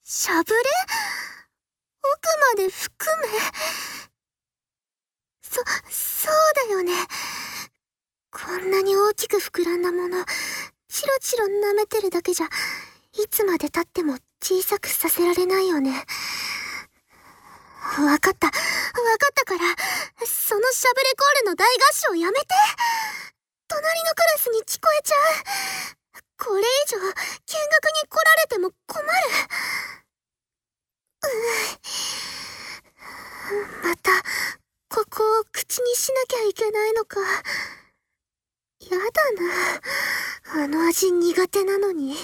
しゃぶれ？奥まで含め？そうだよね。こんなに大きく膨らんだもの、チロチロ舐めてるだけじゃ、いつまで経っても小さくさせられないよね。わかったから、そのしゃぶれコールの大合唱やめて。隣のクラスに聞こえちゃう。これ以上、見学に来られても困る。また、ここを口にしなきゃいけないのか。やだな。あの味苦手なのに。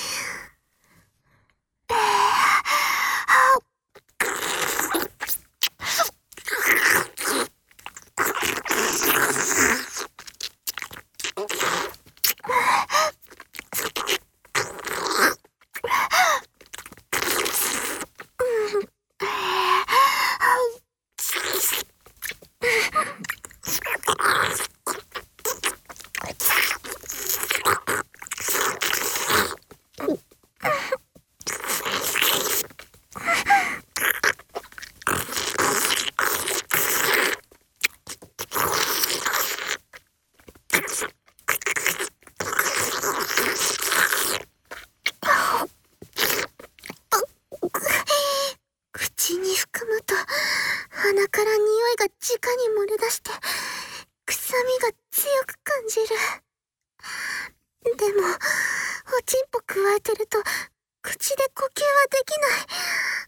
口に含むと鼻から匂いが直に漏れ出して臭みが強く感じる。でもおちんぽくわえてると口で呼吸はできない。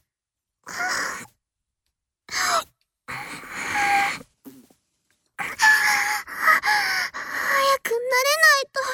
早く慣れないと。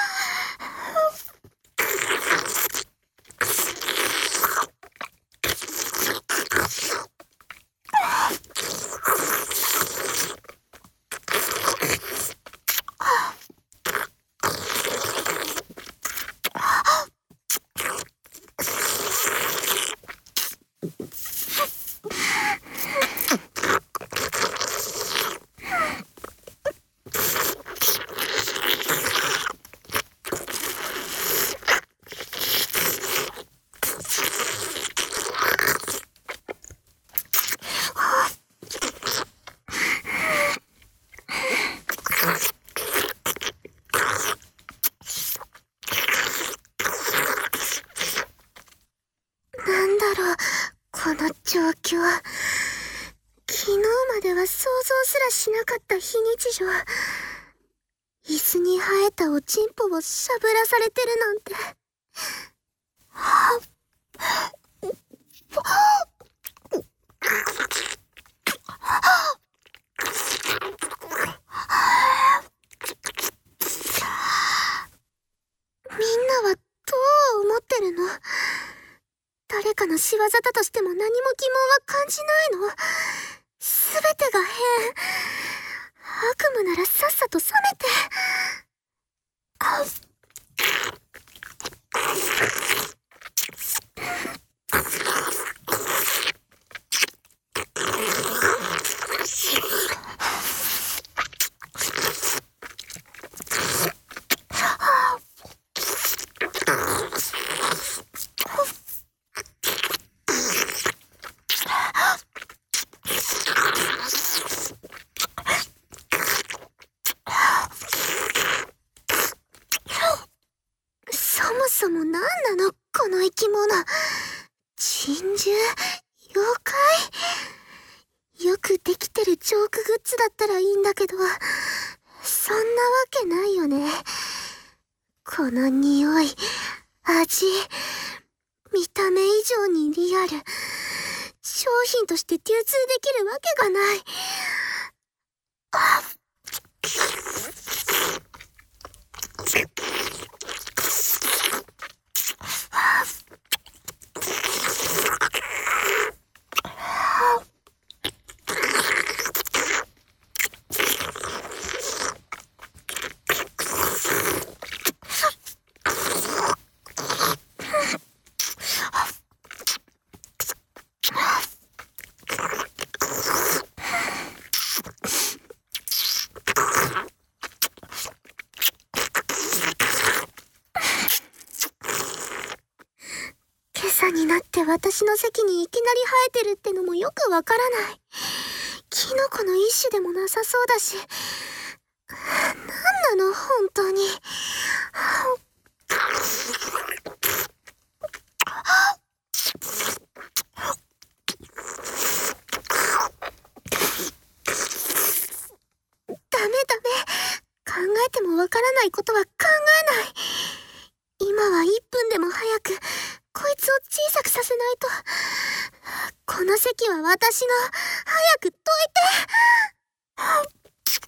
この状況。昨日までは想像すらしなかった非日常。椅子に生えたおちんぽをしゃぶらされてるなんて。みんなはどう思ってるの？誰かの仕業だとしても何も疑問は感じないの？すべてが変。悪夢ならさっさと覚めて。そもそも何なのこの生き物。珍獣？妖怪？よくできてるジョークグッズだったらいいんだけど、そんなわけないよね。この匂い、味、見た目以上にリアル。商品として流通できるわけがない。 朝になって私の席にいきなり生えてるってのもよくわからない。キノコの一種でもなさそうだし。なんなの本当に。ダメ。考えてもわからないことは考えない。今は1分でも早くこいつを小さくさせないと。この席は私の。早くどいて。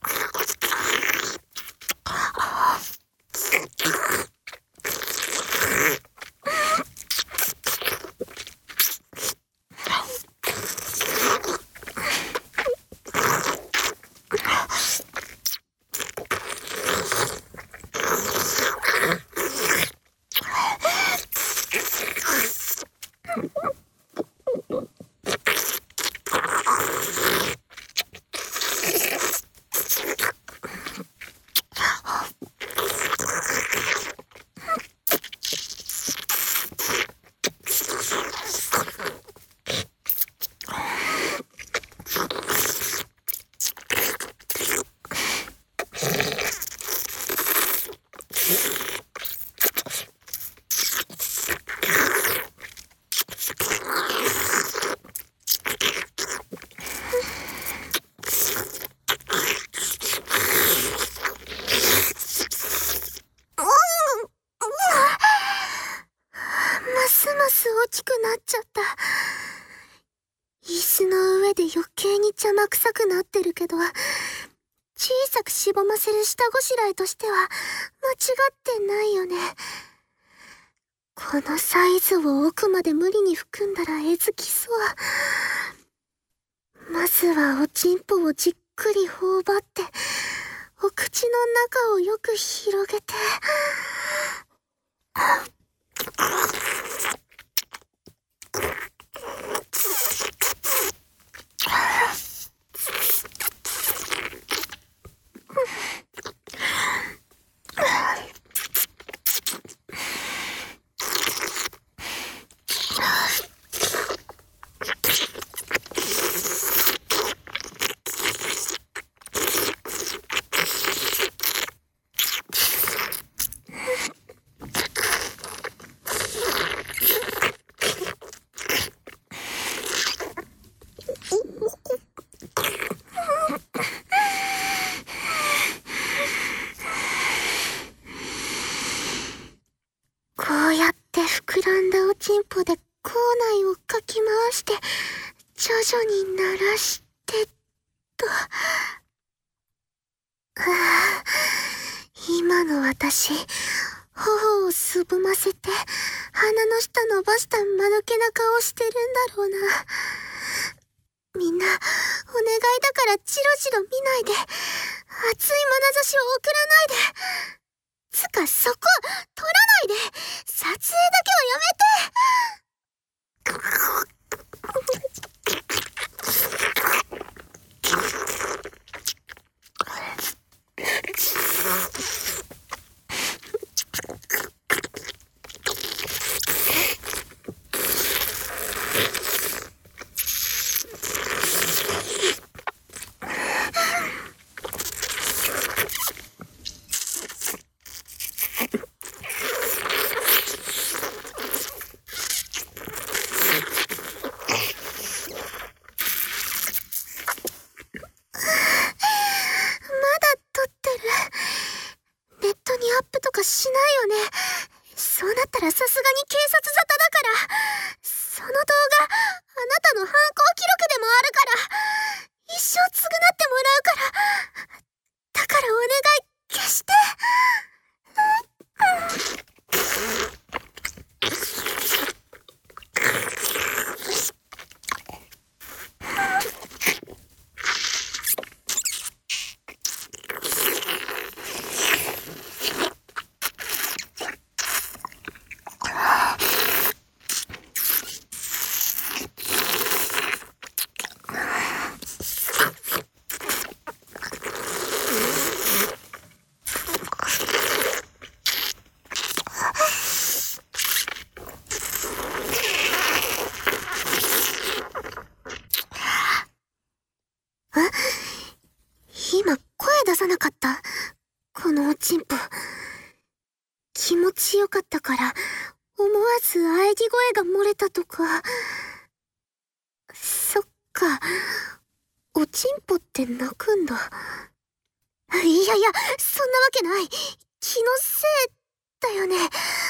ますます大きくなっちゃった。椅子の上で余計に邪魔くさくなってるけど、小さくしぼませる下ごしらえとしては間違ってないよね。このサイズを奥まで無理に含んだらえずきそう。まずはおちんぽをじっくり頬張って、お口の中をよく広げて。こうやって膨らんだおちんぽで口内をかき回して徐々に慣らしてと。今の私、頬をすぼませて鼻の下伸ばした間抜けな顔してるんだろうな。みんなお願いだからチロチロ見ないで、熱い眼差しを送らないで。つかそこ撮らないで、撮影だけはやめて。しないよね。そうなったらさすがに警察沙汰だから。その動画、あなたの犯行記録でもあるから。一生償ってもらうから。だからお願い、消して。 ず喘ぎ声が漏れたとか。そっか、おちんぽって泣くんだ。いやいや、そんなわけない。気のせいだよね。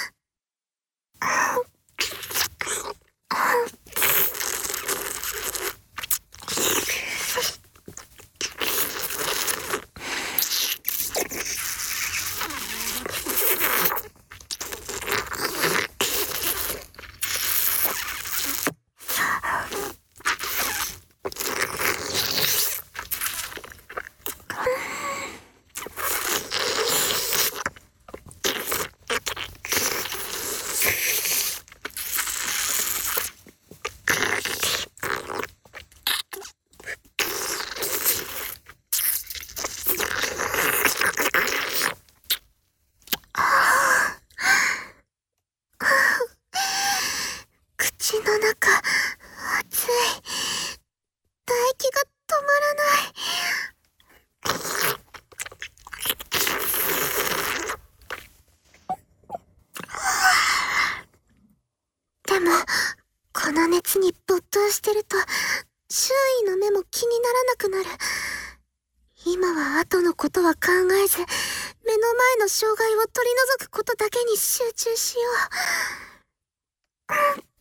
口の中、熱い。唾液が止まらない。でも、この熱に没頭してると、周囲の目も気にならなくなる。今は後のことは考えず、目の前の障害を取り除くことだけに集中しよう。